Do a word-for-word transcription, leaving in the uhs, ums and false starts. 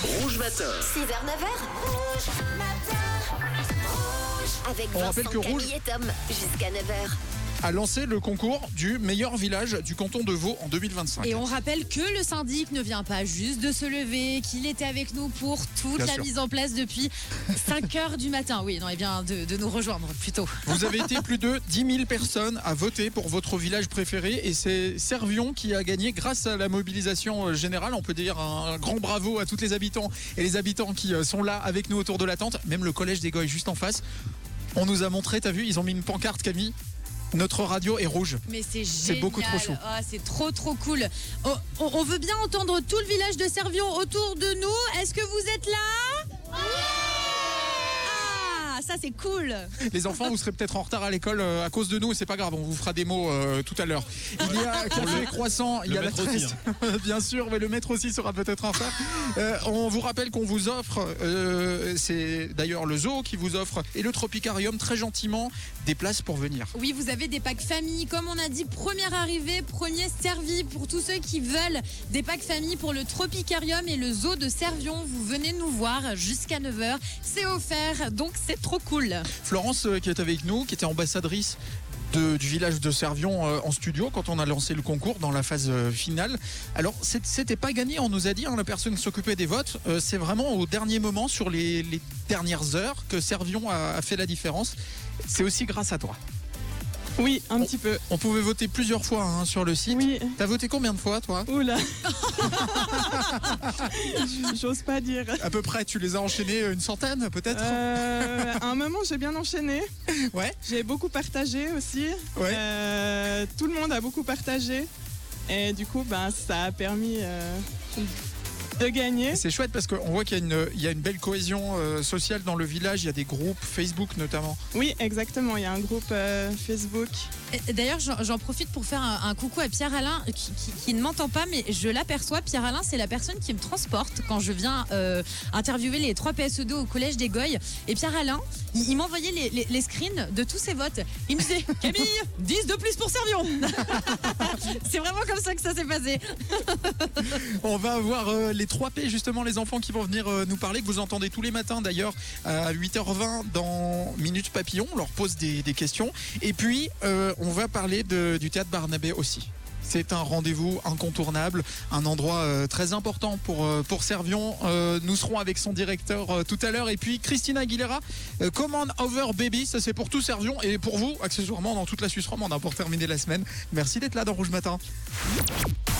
Rouge Matin. six heures neuf heures. Rouge Matin. Rouge. Avec On rappelle Vincent, que Rouge- Camille et Tom. Jusqu'à neuf heures. A lancé le concours du meilleur village du canton de Vaud en deux mille vingt-cinq. Et on rappelle que le syndic ne vient pas juste de se lever, qu'il était avec nous pour toute Bien la sûr. mise en place depuis cinq heures du matin. Oui, non, il vient de, de nous rejoindre plutôt. Vous avez été plus de dix mille personnes à voter pour votre village préféré et c'est Servion qui a gagné grâce à la mobilisation générale. On peut dire un grand bravo à tous les habitants et les habitants qui sont là avec nous autour de la tente. Même le collège des Goy juste en face. On nous a montré, t'as vu, ils ont mis une pancarte, Camille. Notre radio est rouge. Mais c'est génial. C'est beaucoup trop chou. Ah, c'est trop trop cool. Oh, on, on veut bien entendre tout le village de Servion autour de nous. Est-ce que vous êtes là? Ah, ça c'est cool. Les enfants, vous serez peut-être en retard à l'école euh, à cause de nous et c'est pas grave, on vous fera des mots euh, tout à l'heure. Il y a café croissant, il y a la maître aussi, tresse, bien sûr, mais le maître aussi sera peut-être un frère. Euh, on vous rappelle qu'on vous offre, euh, c'est d'ailleurs le zoo qui vous offre et le Tropicarium très gentiment des places pour venir. Oui, vous avez des packs famille. Comme on a dit, première arrivée, premier servi pour tous ceux qui veulent des packs famille pour le Tropicarium et le zoo de Servion. Vous venez nous voir jusqu'à neuf heures. C'est offert, donc c'est trop cool. Florence euh, qui est avec nous, qui était ambassadrice de- du village de Servion euh, en studio quand on a lancé le concours dans la phase euh, finale. Alors c'est- c'était pas gagné, on nous a dit, hein, la personne qui s'occupait des votes, euh, c'est vraiment au dernier moment, sur les, les dernières heures, que Servion a, a fait la différence. C'est aussi grâce à toi. Oui, un petit peu. On pouvait voter plusieurs fois hein, sur le site. Oui. T'as voté combien de fois toi? Oula. J'ose pas dire. À peu près, tu les as enchaînés une centaine peut-être? Euh, à un moment, j'ai bien enchaîné. Ouais. J'ai beaucoup partagé aussi. Ouais. Euh, tout le monde a beaucoup partagé. Et du coup, ben, ça a permis euh, de gagner. C'est chouette parce qu'on voit qu'il y a une, il y a une belle cohésion euh, sociale dans le village, il y a des groupes Facebook notamment. Oui, exactement. Il y a un groupe euh, Facebook. Et D'ailleurs, j'en j'en profite pour faire un, un coucou à Pierre-Alain qui, qui- qui ne m'entend pas, mais je l'aperçois. Pierre-Alain, c'est la personne qui me transporte quand je viens euh, interviewer les trois P S E deux au collège des Goy. Et Pierre-Alain, il, il m'envoyait les, les, les screens de tous ses votes. Il me disait, Camille, dix de plus pour Servion. C'est vraiment comme ça que ça s'est passé. On va avoir euh, les trois P, justement, les enfants qui vont venir euh, nous parler, que vous entendez tous les matins d'ailleurs à huit heures vingt dans Minute Papillon. On leur pose des, des questions. Et puis, euh, on va parler de- du théâtre Barnabé aussi. C'est un rendez-vous incontournable, un endroit euh, très important pour, euh, pour Servion. Euh, nous serons avec son directeur euh, tout à l'heure. Et puis Christina Aguilera, euh, Command Over Baby, ça c'est pour tout Servion et pour vous, accessoirement, dans toute la Suisse romande hein, pour terminer la semaine. Merci d'être là dans Rouge Matin.